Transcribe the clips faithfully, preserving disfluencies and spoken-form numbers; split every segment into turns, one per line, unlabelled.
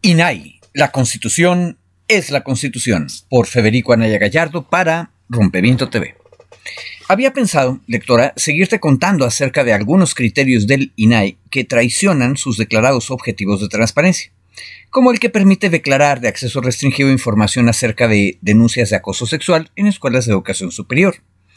I N A I, la Constitución es la Constitución, por Federico Anaya Gallardo para Rompeviento T V. Había pensado, lectora, seguirte contando acerca de algunos criterios del I N A I que traicionan sus declarados objetivos de transparencia, como el que permite declarar de acceso restringido información acerca de denuncias de acoso sexual en escuelas de educación superior,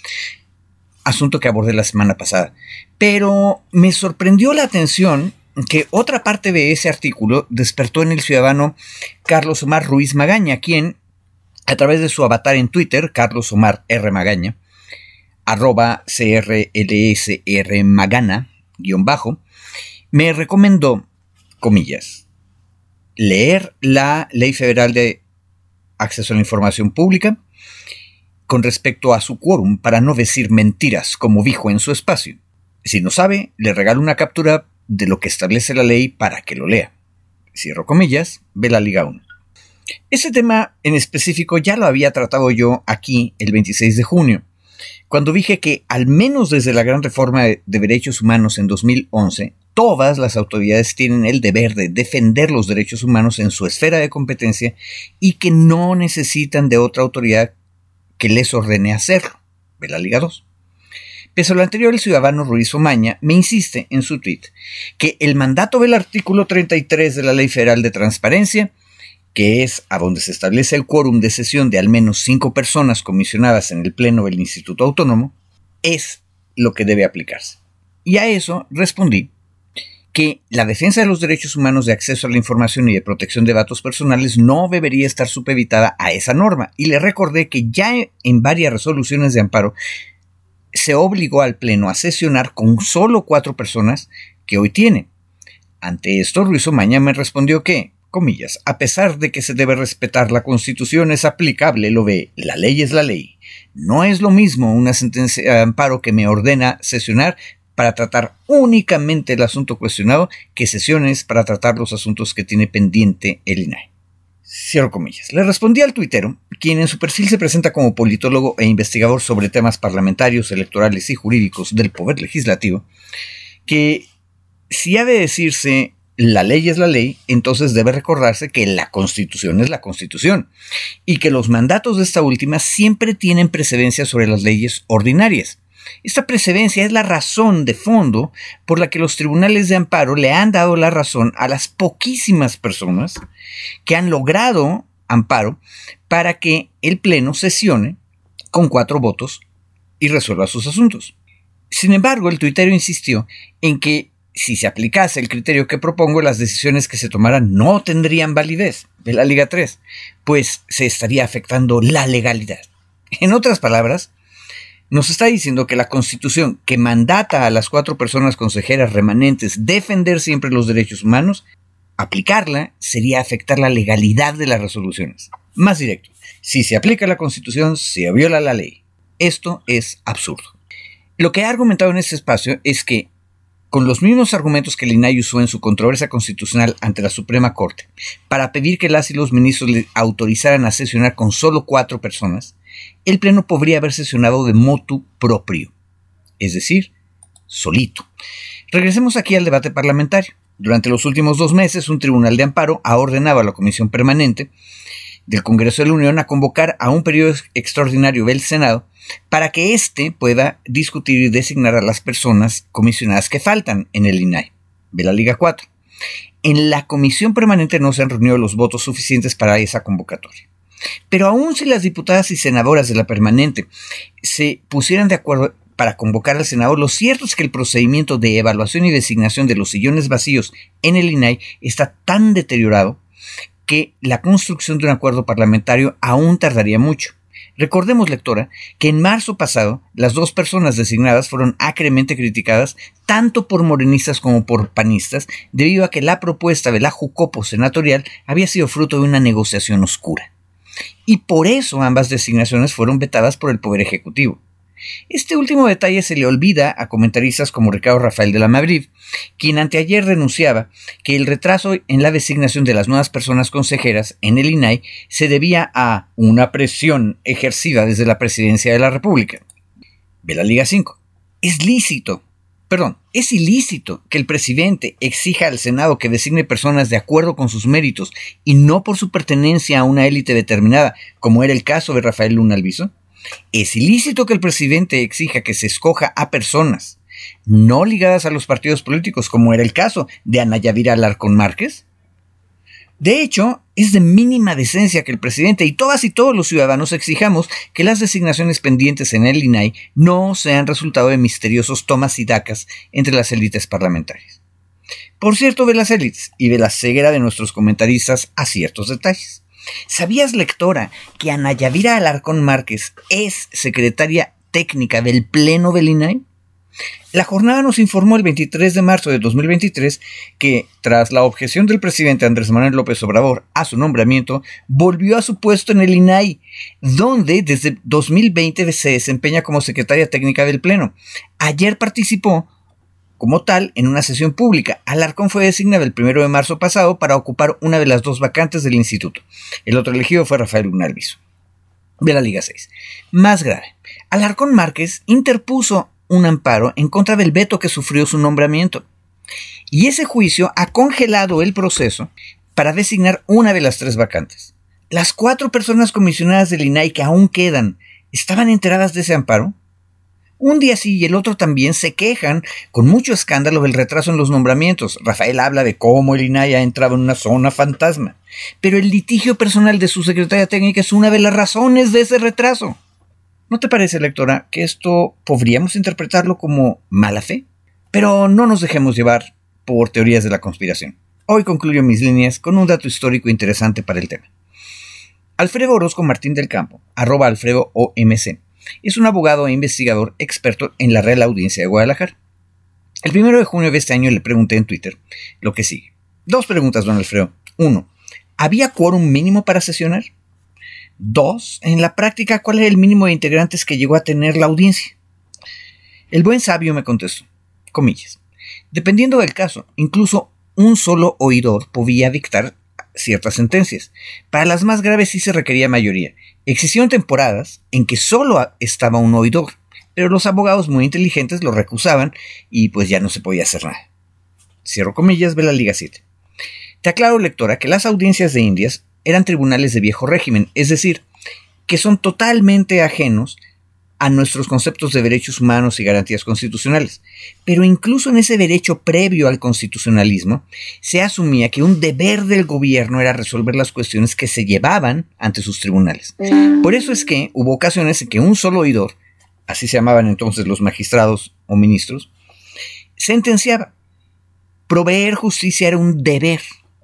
asunto que abordé la semana pasada. Pero me sorprendió la atención que otra parte de ese artículo despertó en el ciudadano Carlos Omar Ruiz Magaña, quien, a través de su avatar en Twitter, Carlos Omar R. Magaña, arroba C R L S R Magana, guión bajo, me recomendó, comillas, leer la Ley Federal de Acceso a la Información Pública con respecto a su quórum para no decir mentiras, como dijo en su espacio. Si no sabe, le regalo una captura de lo que establece la ley para que lo lea. Cierro comillas, ve la Liga uno. Ese tema en específico ya lo había tratado yo aquí el veintiséis de junio, cuando dije que al menos desde la gran reforma de derechos humanos en dos mil once, todas las autoridades tienen el deber de defender los derechos humanos en su esfera de competencia y que no necesitan de otra autoridad que les ordene hacerlo. Ve la Liga dos. Pese a lo anterior, el ciudadano Ruiz Omaña me insiste en su tweet que el mandato del artículo treinta y tres de la Ley Federal de Transparencia, que es a donde se establece el quórum de sesión de al menos cinco personas comisionadas en el pleno del Instituto Autónomo, es lo que debe aplicarse. Y a eso respondí que la defensa de los derechos humanos de acceso a la información y de protección de datos personales no debería estar supeditada a esa norma, y le recordé que ya en varias resoluciones de amparo se obligó al Pleno a sesionar con solo cuatro personas que hoy tiene. Ante esto, Ruiz Omaña me respondió que, comillas, a pesar de que se debe respetar la Constitución, es aplicable lo de la ley es la ley. No es lo mismo una sentencia de amparo que me ordena sesionar para tratar únicamente el asunto cuestionado que sesiones para tratar los asuntos que tiene pendiente el I N A I. Cierro comillas. Le respondí al tuitero, quien en su perfil se presenta como politólogo e investigador sobre temas parlamentarios, electorales y jurídicos del Poder Legislativo, que si ha de decirse la ley es la ley, entonces debe recordarse que la Constitución es la Constitución y que los mandatos de esta última siempre tienen precedencia sobre las leyes ordinarias. Esta precedencia es la razón de fondo por la que los tribunales de amparo le han dado la razón a las poquísimas personas que han logrado amparo para que el Pleno sesione con cuatro votos y resuelva sus asuntos. Sin embargo, el tuitero insistió en que si se aplicase el criterio que propongo, las decisiones que se tomaran no tendrían validez de la Liga tres, pues se estaría afectando la legalidad. En otras palabras, nos está diciendo que la Constitución, que mandata a las cuatro personas consejeras remanentes defender siempre los derechos humanos, aplicarla sería afectar la legalidad de las resoluciones. Más directo, si se aplica la Constitución, se viola la ley. Esto es absurdo. Lo que he argumentado en este espacio es que, con los mismos argumentos que el I N A I usó en su controversia constitucional ante la Suprema Corte para pedir que las y los ministros le autorizaran a sesionar con solo cuatro personas, el Pleno podría haber sesionado de motu proprio, es decir, solito. Regresemos aquí al debate parlamentario. Durante los últimos dos meses, un tribunal de amparo ha ordenado a la Comisión Permanente del Congreso de la Unión a convocar a un periodo extraordinario del Senado para que éste pueda discutir y designar a las personas comisionadas que faltan en el I N A I, de la Liga cuatro. En la Comisión Permanente no se han reunido los votos suficientes para esa convocatoria. Pero aun si las diputadas y senadoras de la Permanente se pusieran de acuerdo para convocar al Senado, lo cierto es que el procedimiento de evaluación y designación de los sillones vacíos en el I N A I está tan deteriorado que la construcción de un acuerdo parlamentario aún tardaría mucho. Recordemos, lectora, que en marzo pasado las dos personas designadas fueron acremente criticadas tanto por morenistas como por panistas debido a que la propuesta de la Jucopo senatorial había sido fruto de una negociación oscura. Y por eso ambas designaciones fueron vetadas por el Poder Ejecutivo. Este último detalle se le olvida a comentaristas como Ricardo Rafael de la Madrid, quien anteayer denunciaba que el retraso en la designación de las nuevas personas consejeras en el I N A I se debía a una presión ejercida desde la Presidencia de la República. Ve la Liga cinco. Es lícito Perdón, es ilícito que el presidente exija al Senado que designe personas de acuerdo con sus méritos y no por su pertenencia a una élite determinada, como era el caso de Rafael Luna Alviso. Es ilícito que el presidente exija que se escoja a personas no ligadas a los partidos políticos, como era el caso de Ana Yadira Alarcón Márquez. De hecho, es de mínima decencia que el presidente y todas y todos los ciudadanos exijamos que las designaciones pendientes en el I N A I no sean resultado de misteriosos tomas y dacas entre las élites parlamentarias. Por cierto, de las élites y de la ceguera de nuestros comentaristas a ciertos detalles. ¿Sabías, lectora, que Ana Yadira Alarcón Márquez es secretaria técnica del Pleno del I N A I? La jornada nos informó el veintitrés de marzo de dos mil veintitrés que, tras la objeción del presidente Andrés Manuel López Obrador a su nombramiento, volvió a su puesto en el I N A I, donde desde dos mil veinte se desempeña como secretaria técnica del Pleno. Ayer participó, como tal, en una sesión pública. Alarcón fue designada el primero de marzo pasado para ocupar una de las dos vacantes del instituto. El otro elegido fue Rafael Luna Alviso, de la Liga seis. Más grave, Alarcón Márquez interpuso un amparo en contra del veto que sufrió su nombramiento. Y ese juicio ha congelado el proceso para designar una de las tres vacantes. Las cuatro personas comisionadas del I N A I que aún quedan, ¿estaban enteradas de ese amparo? Un día sí y el otro también se quejan con mucho escándalo del retraso en los nombramientos. Rafael habla de cómo el I N A I ha entrado en una zona fantasma. Pero el litigio personal de su secretaria técnica es una de las razones de ese retraso. ¿No te parece, lectora, que esto podríamos interpretarlo como mala fe? Pero no nos dejemos llevar por teorías de la conspiración. Hoy concluyo mis líneas con un dato histórico interesante para el tema. Alfredo Orozco Martín del Campo, arroba Alfredo O M C, es un abogado e investigador experto en la Real Audiencia de Guadalajara. El primero de junio de este año le pregunté en Twitter lo que sigue. Dos preguntas, don Alfredo. Uno, ¿había quórum mínimo para sesionar? Dos, en la práctica, ¿cuál era el mínimo de integrantes que llegó a tener la audiencia? El buen sabio me contestó, comillas, dependiendo del caso, incluso un solo oidor podía dictar ciertas sentencias. Para las más graves sí se requería mayoría. Existieron temporadas en que solo estaba un oidor, pero los abogados muy inteligentes lo recusaban y pues ya no se podía hacer nada. Cierro comillas, ve la Liga siete. Te aclaro, lectora, que las audiencias de Indias eran tribunales de viejo régimen, es decir, que son totalmente ajenos a nuestros conceptos de derechos humanos y garantías constitucionales. Pero incluso en ese derecho previo al constitucionalismo, se asumía que un deber del gobierno era resolver las cuestiones que se llevaban ante sus tribunales. Por eso es que hubo ocasiones en que un solo oidor, así se llamaban entonces los magistrados o ministros, sentenciaba. Proveer justicia era un deber.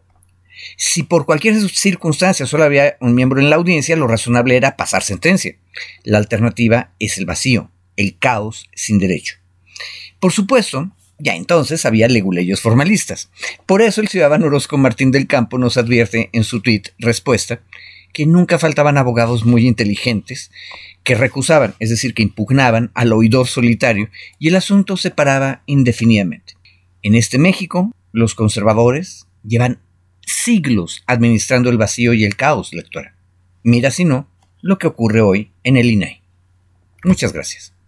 Si por cualquier circunstancia solo había un miembro en la audiencia, lo razonable era pasar sentencia. La alternativa es el vacío, el caos sin derecho. Por supuesto, ya entonces había leguleyos formalistas. Por eso el ciudadano Orozco Martín del Campo nos advierte en su tuit respuesta que nunca faltaban abogados muy inteligentes que recusaban, es decir, que impugnaban al oidor solitario y el asunto se paraba indefinidamente. En este México, los conservadores llevan siglos administrando el vacío y el caos, lectora. Mira si no lo que ocurre hoy en el I N A I. Muchas gracias.